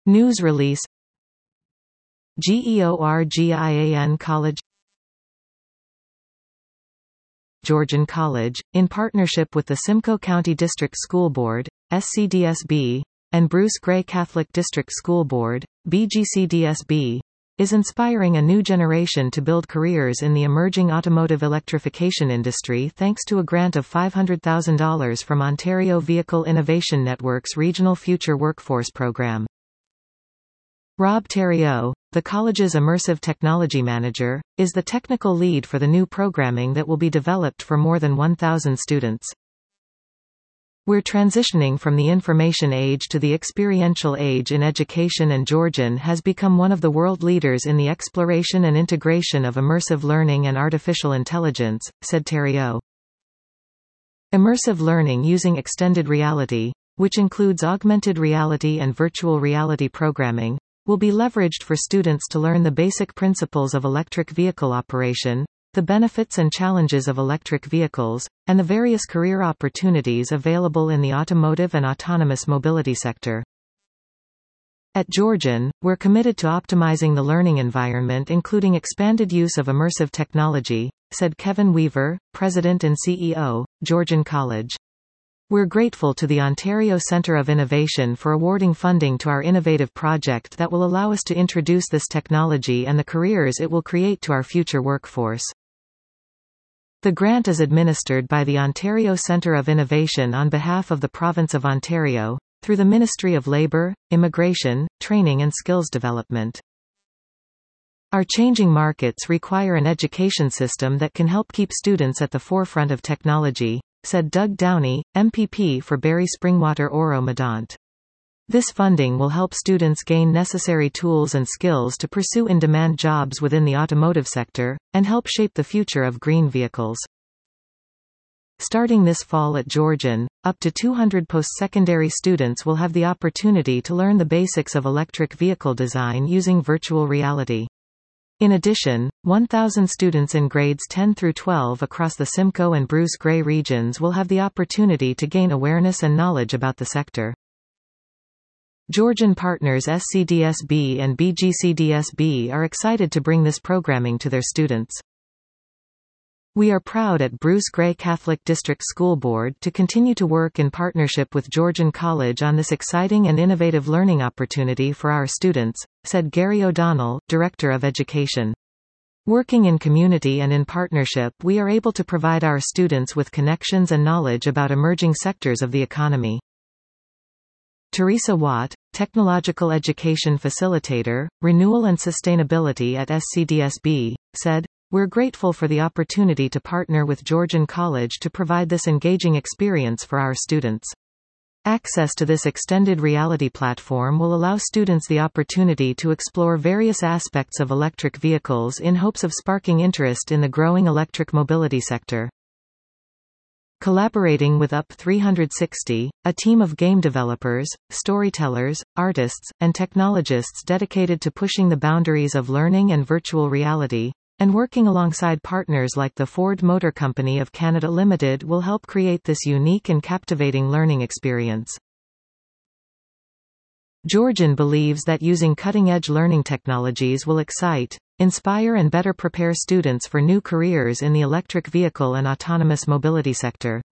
News release. GEORGIAN College. Georgian College, in partnership with the Simcoe County District School Board, SCDSB, and Bruce Gray Catholic District School Board, BGCDSB, is inspiring a new generation to build careers in the emerging automotive electrification industry thanks to a grant of $500,000 from Ontario Vehicle Innovation Network's Regional Future Workforce Program. Rob Theriault, the college's Immersive Technology Manager, is the technical lead for the new programming that will be developed for more than 1,000 students. We're transitioning from the information age to the experiential age in education, and Georgian has become one of the world leaders in the exploration and integration of immersive learning and artificial intelligence, said Theriault. Immersive learning using extended reality, which includes augmented reality and virtual reality programming, will be leveraged for students to learn the basic principles of electric vehicle operation, the benefits and challenges of electric vehicles, and the various career opportunities available in the automotive and autonomous mobility sector. At Georgian, we're committed to optimizing the learning environment, including expanded use of immersive technology, said Kevin Weaver, President and CEO, Georgian College. We're grateful to the Ontario Centre of Innovation for awarding funding to our innovative project that will allow us to introduce this technology and the careers it will create to our future workforce. The grant is administered by the Ontario Centre of Innovation on behalf of the Province of Ontario, through the Ministry of Labour, Immigration, Training and Skills Development. Our changing markets require an education system that can help keep students at the forefront of technology, said Doug Downey, MPP for Barrie Springwater Oro-Medonte. This funding will help students gain necessary tools and skills to pursue in-demand jobs within the automotive sector, and help shape the future of green vehicles. Starting this fall at Georgian, up to 200 post-secondary students will have the opportunity to learn the basics of electric vehicle design using virtual reality. In addition, 1,000 students in grades 10 through 12 across the Simcoe and Bruce Gray regions will have the opportunity to gain awareness and knowledge about the sector. Georgian partners SCDSB and BGCDSB are excited to bring this programming to their students. We are proud at Bruce Gray Catholic District School Board to continue to work in partnership with Georgian College on this exciting and innovative learning opportunity for our students, said Gary O'Donnell, Director of Education. Working in community and in partnership, we are able to provide our students with connections and knowledge about emerging sectors of the economy. Teresa Watt, Technological Education Facilitator, Renewal and Sustainability at SCDSB, said, "We're grateful for the opportunity to partner with Georgian College to provide this engaging experience for our students. Access to this extended reality platform will allow students the opportunity to explore various aspects of electric vehicles in hopes of sparking interest in the growing electric mobility sector." Collaborating with UP 360, a team of game developers, storytellers, artists, and technologists dedicated to pushing the boundaries of learning and virtual reality, and working alongside partners like the Ford Motor Company of Canada Limited, will help create this unique and captivating learning experience. Georgian believes that using cutting-edge learning technologies will excite, inspire and better prepare students for new careers in the electric vehicle and autonomous mobility sector.